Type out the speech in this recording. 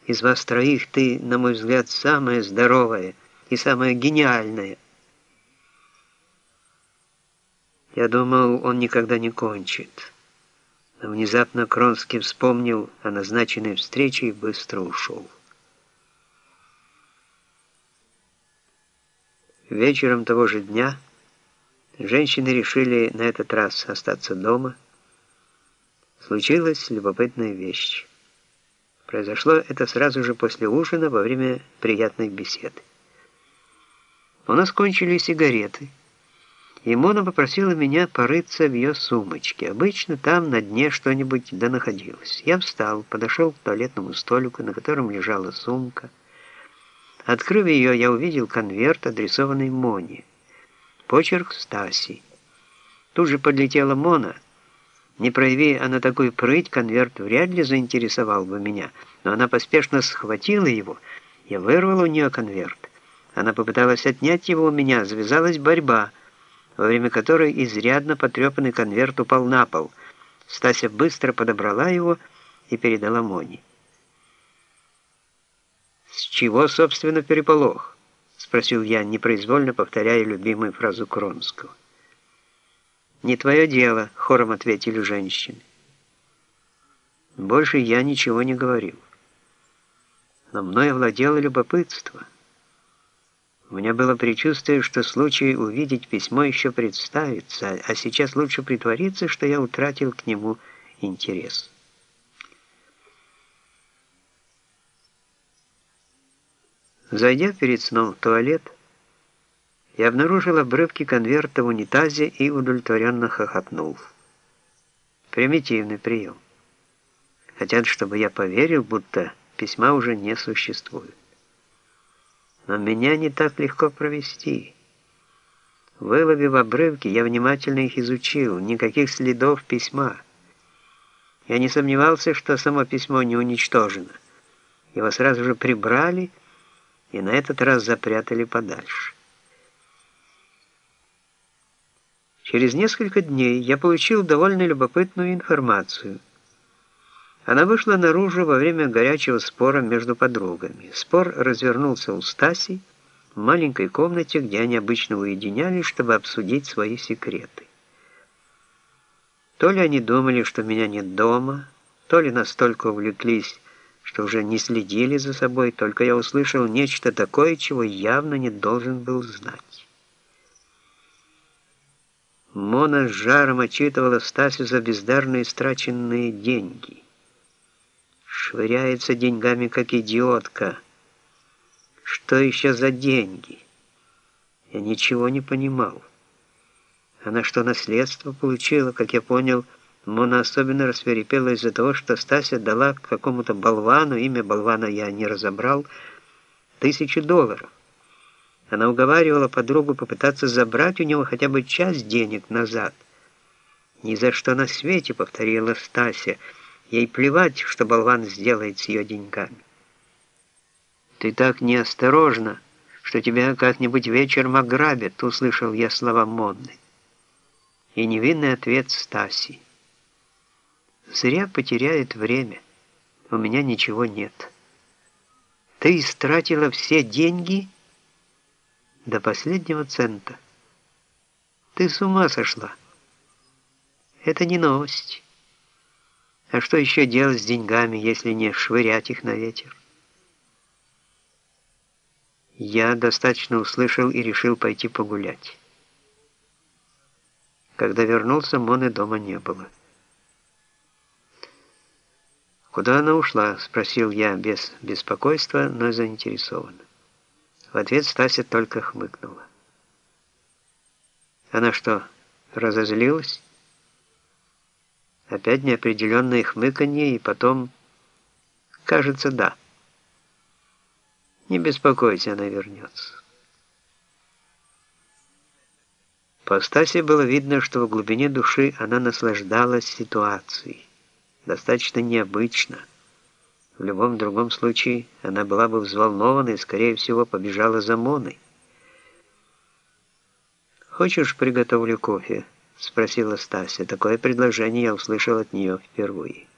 Из вас троих ты, на мой взгляд, самая здоровая и самая гениальная. Я думал, он никогда не кончит. Но внезапно Кронский вспомнил о назначенной встрече и быстро ушел. Вечером того же дня женщины решили на этот раз остаться дома. Случилась любопытная вещь. Произошло это сразу же после ужина во время приятной беседы. У нас кончились сигареты, и Мона попросила меня порыться в ее сумочке. Обычно там на дне что-нибудь да находилось. Я встал, подошел к туалетному столику, на котором лежала сумка. Открыв ее, я увидел конверт, адресованный Моне. Почерк Стаси. Тут же подлетела Мона. Не прояви она такую прыть, конверт вряд ли заинтересовал бы меня, но она поспешно схватила его. Я вырвал у нее конверт. Она попыталась отнять его у меня, завязалась борьба, во время которой изрядно потрепанный конверт упал на пол. Стася быстро подобрала его и передала Моне. «С чего, собственно, переполох?» — спросил я, непроизвольно повторяя любимую фразу Кронского. «Не твое дело», — хором ответили женщины. Больше я ничего не говорил. Но мной овладело любопытство. У меня было предчувствие, что случай увидеть письмо еще представится, а сейчас лучше притвориться, что я утратил к нему интерес. Зайдя перед сном в туалет, я обнаружил обрывки конверта в унитазе и удовлетворенно хохотнул. Примитивный прием. Хотят, чтобы я поверил, будто письма уже не существует. Но меня не так легко провести. Выловив обрывки, я внимательно их изучил. Никаких следов письма. Я не сомневался, что само письмо не уничтожено. Его сразу же прибрали и на этот раз запрятали подальше. Через несколько дней я получил довольно любопытную информацию. Она вышла наружу во время горячего спора между подругами. Спор развернулся у Стаси в маленькой комнате, где они обычно уединялись, чтобы обсудить свои секреты. То ли они думали, что меня нет дома, то ли настолько увлеклись, что уже не следили за собой, только я услышал нечто такое, чего явно не должен был знать. Мона с жаром отчитывала Стасю за бездарно истраченные деньги. Швыряется деньгами, как идиотка. Что еще за деньги? Я ничего не понимал. Она что, наследство получила? Как я понял, Мона особенно рассвирепела из-за того, что Стася дала какому-то болвану, имя болвана я не разобрал, $1000. Она уговаривала подругу попытаться забрать у него хотя бы часть денег назад. «Ни за что на свете», — повторила Стася. Ей плевать, что болван сделает с ее деньгами. «Ты так неосторожна, что тебя как-нибудь вечером ограбят», — услышал я слова Монны. И невинный ответ Стаси. «Зря потеряет время. У меня ничего нет». «Ты истратила все деньги?» «До последнего цента». «Ты с ума сошла?» «Это не новость. А что еще делать с деньгами, если не швырять их на ветер?» Я достаточно услышал и решил пойти погулять. Когда вернулся, Моны дома не было. «Куда она ушла?» — спросил я без беспокойства, но заинтересованно. В ответ Стася только хмыкнула. «Она что, разозлилась?» Опять неопределенное хмыканье, и потом... «Кажется, да. Не беспокойся, она вернется». По Стасе было видно, что в глубине души она наслаждалась ситуацией. Достаточно необычно. В любом другом случае она была бы взволнована и, скорее всего, побежала за Моной. «Хочешь, приготовлю кофе?» — спросила Стася. Такое предложение я услышал от нее впервые.